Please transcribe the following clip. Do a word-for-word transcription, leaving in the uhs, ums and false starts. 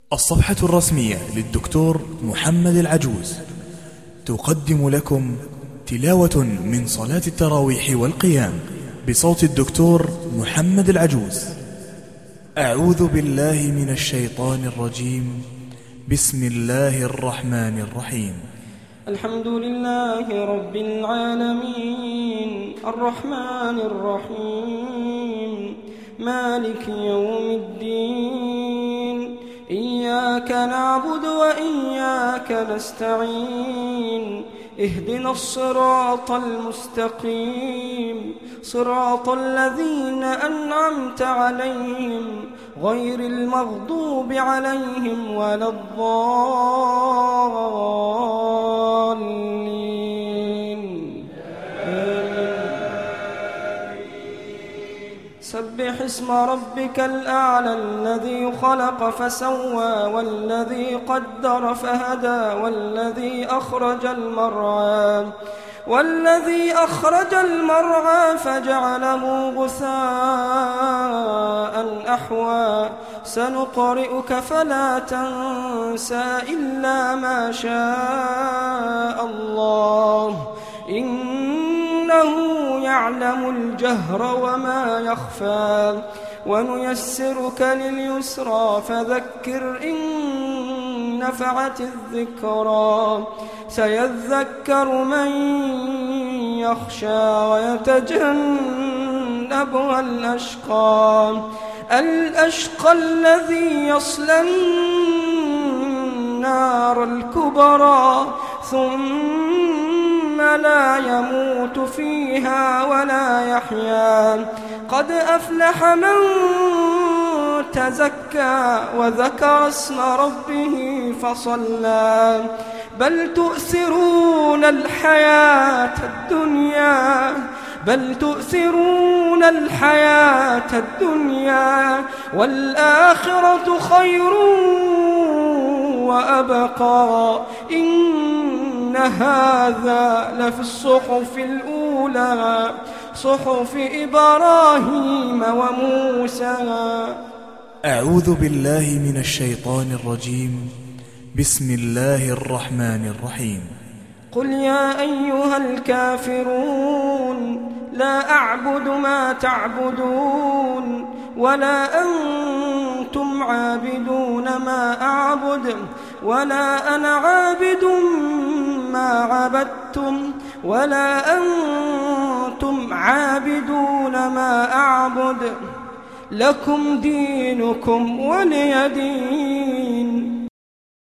الصفحة الرسمية للدكتور محمد العجوز تقدم لكم تلاوة من صلاة التراويح والقيام بصوت الدكتور محمد العجوز. أعوذ بالله من الشيطان الرجيم. بسم الله الرحمن الرحيم. الحمد لله رب العالمين الرحمن الرحيم مالك يوم الدين. إياك نعبد وإياك نستعين. اهدنا الصراط المستقيم صراط الذين أنعمت عليهم غير المغضوب عليهم ولا الضالين. سبح اسم ربك الأعلى الذي خلق فسوى والذي قدر فهدى والذي أخرج المرعى والذي أخرج المرعى فجعله غثاء أحوى. سنقرئك فلا تنسى إلا ما شاء الله إنه يعلم الجهر وما يخفى. ونيسرك لليسرى فذكر إن نفعت الذكرى. سيذكر من يخشى ويتجنبها الأشقى الأشقى الذي يصلى النار الكبرى ثم لا يموت فيها ولا يحيا. قد أفلح من تزكى وذكر اسم ربه فصلى. بل تؤثرون الحياة الدنيا بل تؤثرون الحياة الدنيا والآخرة خير وأبقى. إن هذا لفي الصحف الأولى صحف إبراهيم وموسى. أعوذ بالله من الشيطان الرجيم. بسم الله الرحمن الرحيم. قل يا أيها الكافرون لا أعبد ما تعبدون ولا أنتم عابدون ما أعبد ولا أنا عابد ما عبدتم ولا أنتم عابدون ما أعبد. لكم دينكم ولي دين.